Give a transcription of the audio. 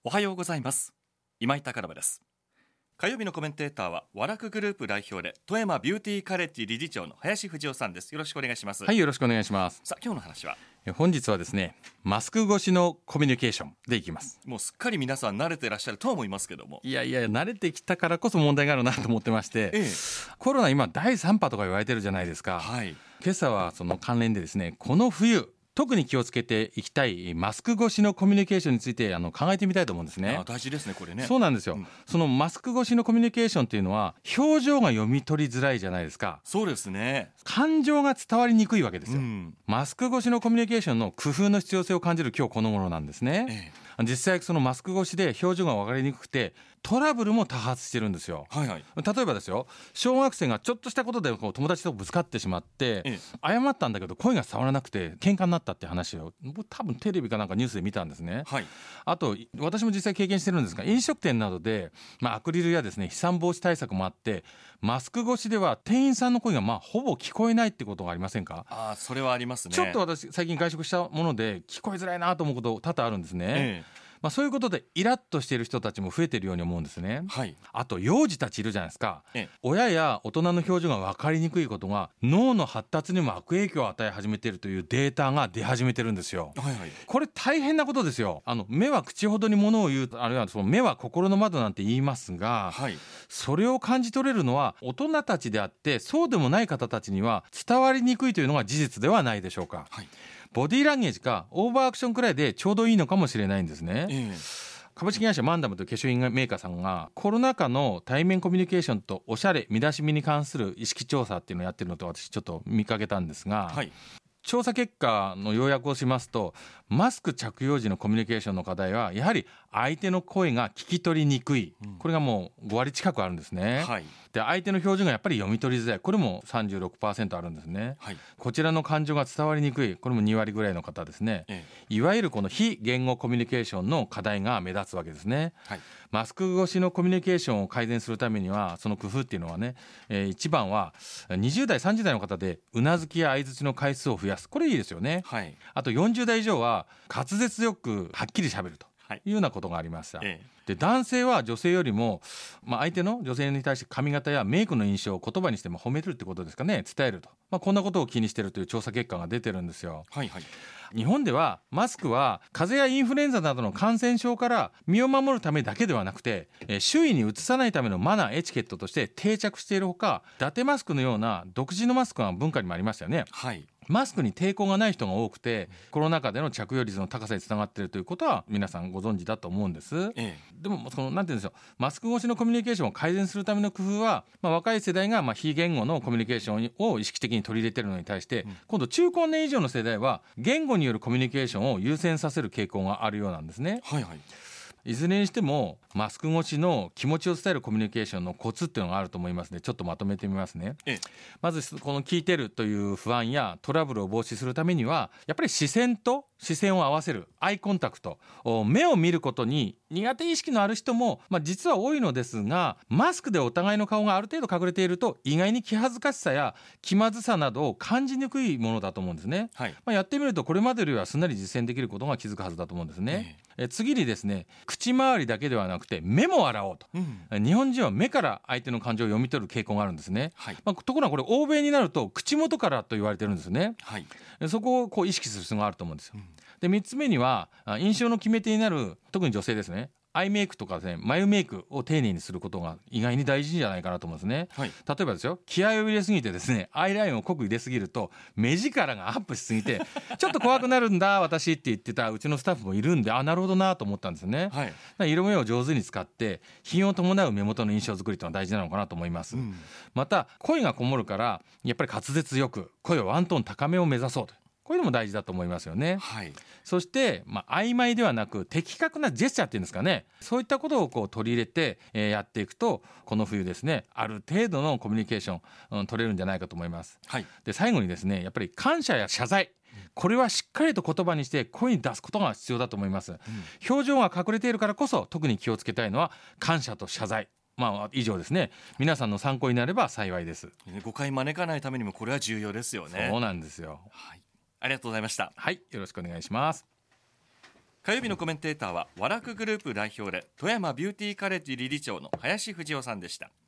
おはようございます。今井貴信です。火曜日のコメンテーターはワラクグループ代表で富山ビューティーカレッジ理事長の林藤夫さんです。よろしくお願いします。 はい、よろしくお願いします。 さあ、今日の話は本日はですね、マスク越しのコミュニケーションでいきます。 もうすっかり皆さん慣れてらっしゃるとは思いますけども、 いや慣れてきたからこそ問題があるなと思ってまして、コロナ今第3波とか言われてるじゃないですか。 はい、 今朝はその関連でですね、この冬特に気をつけていきたいマスク越しのコミュニケーションについて考えてみたいと思うんですね。 大事ですね、これね。 そうなんですよ、そのマスク越しのコミュニケーションというのは表情が読み取りづらいじゃないですか。 そうですね。 感情が伝わりにくいわけですよ、マスク越しのコミュニケーションの工夫の必要性を感じる今日この頃なんですね。実際そのマスク越しで表情が分かりにくくてトラブルも多発してるんですよ。例えばですよ、小学生がちょっとしたことで友達とぶつかってしまって、謝ったんだけど声が伝わらなくて喧嘩になったって話を僕多分テレビかなんかニュースで見たんですね。あと私も実際経験してるんですが、飲食店などで、アクリルやですね飛散防止対策もあってマスク越しでは店員さんの声がほぼ聞こえないってことがありませんか？ それはありますね。 ちょっと私最近外食したもので聞こえづらいなと思うこと多々あるんですね。そういうことでイラッとしている人たちも増えているように思うんですね。あと幼児たちいるじゃないですか。親や大人の表情が分かりにくいことが脳の発達にも悪影響を与え始めているというデータが出始めてるんですよ。これ大変なことですよ。目は口ほどに物を言う、あるいはその目は心の窓なんて言いますが、それを感じ取れるのは大人たちであって、そうでもない方たちには伝わりにくいというのが事実ではないでしょうか。ボディーランゲージかオーバーアクションくらいでちょうどいいのかもしれないんですね。株式会社マンダムという化粧品メーカーさんがコロナ禍の対面コミュニケーションとおしゃれ身だしみに関する意識調査っていうのをやってるのと私ちょっと見かけたんですが、調査結果の要約をしますと、マスク着用時のコミュニケーションの課題はやはり相手の声が聞き取りにくい、これがもう5割近くあるんですね。で相手の表情がやっぱり読み取りづらい、これも 36% あるんですね。こちらの感情が伝わりにくい、これも2割ぐらいの方ですね。いわゆるこの非言語コミュニケーションの課題が目立つわけですね。マスク越しのコミュニケーションを改善するためにはその工夫っていうのはね、一番は20代30代の方でうなずきや相槌の回数を増やす、これいいですよね。あと40代以上は滑舌よくはっきり喋るというようなことがありました。で男性は女性よりも、相手の女性に対して髪型やメイクの印象を言葉にしても褒めるってことですかね、伝えると、こんなことを気にしているという調査結果が出てるんですよ。日本ではマスクは風邪やインフルエンザなどの感染症から身を守るためだけではなくて、周囲にうつさないためのマナーエチケットとして定着しているほか、伊達マスクのような独自のマスクが文化にもありましたよね。マスクに抵抗がない人が多くてコロナ禍での着用率の高さにつながっているということは皆さんご存知だと思うんです。でもなんていうんですよ、マスク越しのコミュニケーションを改善するための工夫は、若い世代が非言語のコミュニケーションを意識的に取り入れているのに対して、今度中高年以上の世代は言語によるコミュニケーションを優先させる傾向があるようなんですね。いずれにしてもマスク越しの気持ちを伝えるコミュニケーションのコツっていうのがあると思いますので、ちょっとまとめてみますね。まずこの聞いてるという不安やトラブルを防止するためには、やっぱり視線と視線を合わせるアイコンタクト、目を見ることに苦手意識のある人も、実は多いのですが、マスクでお互いの顔がある程度隠れていると意外に気恥ずかしさや気まずさなどを感じにくいものだと思うんですね。やってみるとこれまでよりはすんなり実践できることが気づくはずだと思うんですね。次にですね、口周りだけではなくて目も洗おうと、日本人は目から相手の感情を読み取る傾向があるんですね。ところがこれ欧米になると口元からと言われてるんですね。そこを意識する必要があると思うんですよ。で3つ目には印象の決め手になる、特に女性ですね、アイメイクとかですね、眉メイクを丁寧にすることが意外に大事じゃないかなと思うんですね。例えばですよ、気合を入れすぎてですね、アイラインを濃く入れすぎると目力がアップしすぎてちょっと怖くなるんだ私って言ってたうちのスタッフもいるんで、なるほどなと思ったんですよね。色目を上手に使って品を伴う目元の印象作りというのは大事なのかなと思います。また声がこもるからやっぱり滑舌よく声をワントーン高めを目指そうと、こういうのも大事だと思いますよね。そして、曖昧ではなく的確なジェスチャーっていうんですかね、そういったことを取り入れて、やっていくとこの冬ですね、ある程度のコミュニケーション、取れるんじゃないかと思います。で最後にですね、やっぱり感謝や謝罪、これはしっかりと言葉にして声に出すことが必要だと思います。表情が隠れているからこそ特に気をつけたいのは感謝と謝罪、以上ですね。皆さんの参考になれば幸いです。 誤解招かないためにもこれは重要ですよね。 そうなんですよ。 ありがとうございました。 よろしくお願いします。 火曜日のコメンテーターは和楽グループ代表で富山ビューティーカレッジ理事長の林藤夫さんでした。